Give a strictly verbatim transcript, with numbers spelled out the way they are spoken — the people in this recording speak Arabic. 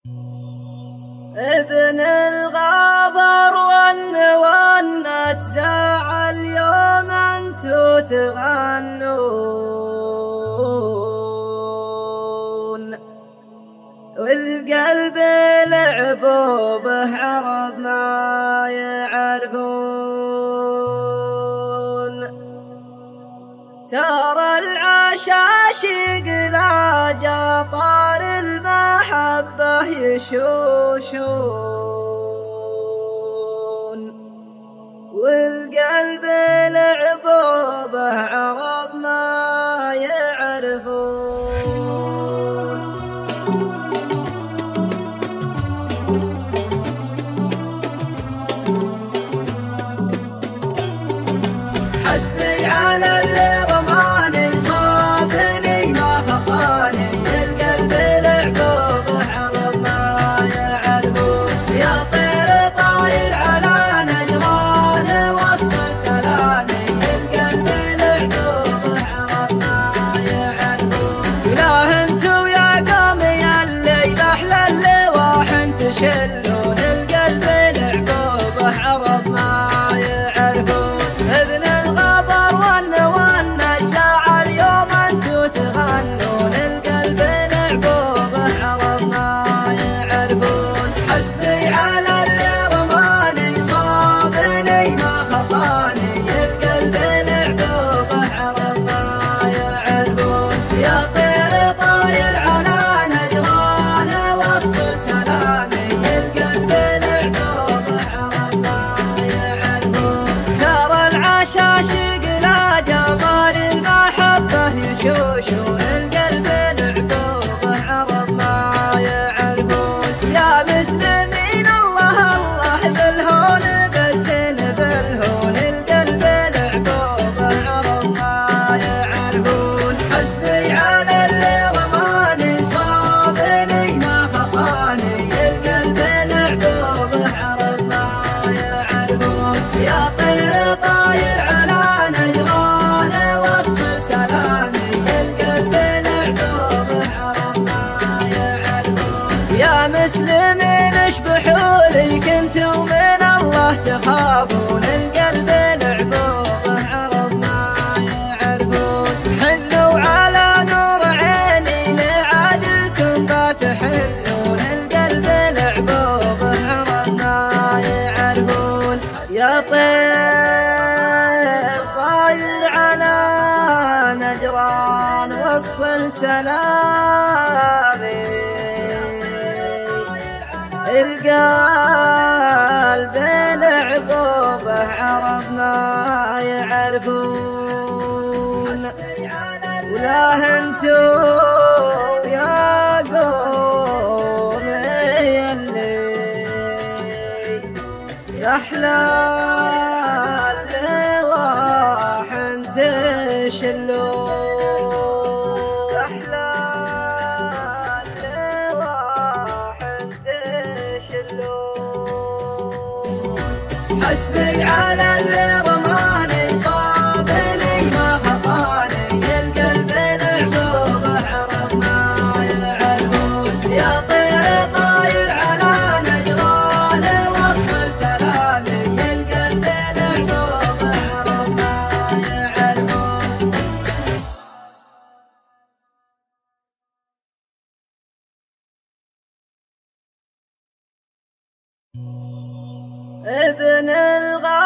ابن الغابر والنوى تزاعل يوم انتو تغنون، والقلب لعبوا به عرب ما يعرفون. ترى العشاشق لا جطار المحبة يشوشون، والقلب لعبوا به عرب ما يعرفون. حسبي على اللي رماني صابني ما خطاني، القلب لعبوا به عرب ما يعرفون. يا طير طاير على نجران وصل سلامي، القلب لعبوا به عرب ما يعرفون. لا انتو يا قومي اللي بأحلى اللواح تشلون، القلب لعبوا به عرب ما يعرفون. ابن الغابر والنوى تزاعل يوم انتو تغنون، القلب لعبوا به عرب ما يعرفون. حسبي على اللي رماني صابني ما خطاني، القلب لعبوا به عرب ما يعرفون. يا طير طاير على نجران وصل سلامي، القلب لعبوا به عرب ما يعرفون. ترى العشاشق لا جبار المحبة يشوشون، القلب لعبوا به عرب ما يعرفون. يا مسلمين الله الله بالهون بالزين بالهون، القلب لعبوا به عرب ما يعرفون. حسبي على اللي رماني صابني ما خطاني، القلب لعبوا به عرب ما يعرفون. يا طير طاير على نجران وصل سلامي، القلب لعبوا به عرب ما يعرفون. يا مسلمين اشبحوا لي كنتوا من الله تخافون، القلب لعبوا به عرب ما يعرفون. حنوا على نور عيني لعادكم باتحنون، القلب لعبوا به عرب ما يعرفون. يا طير طاير على نجران وصل سلامي، القلب لعبوا به عرب ما يعرفون. ولا انتو يا قومي اللي أحلى اللواح تشلون، أحلى اللواح تشلون. حسبي على اللي رماني صابني ما خطاني، القلب لعبوا به عرب ما يعرفون. يا طير طاير على نجران وصل سلامي، القلب لعبوا به عرب ما يعرفون. ابن الغابر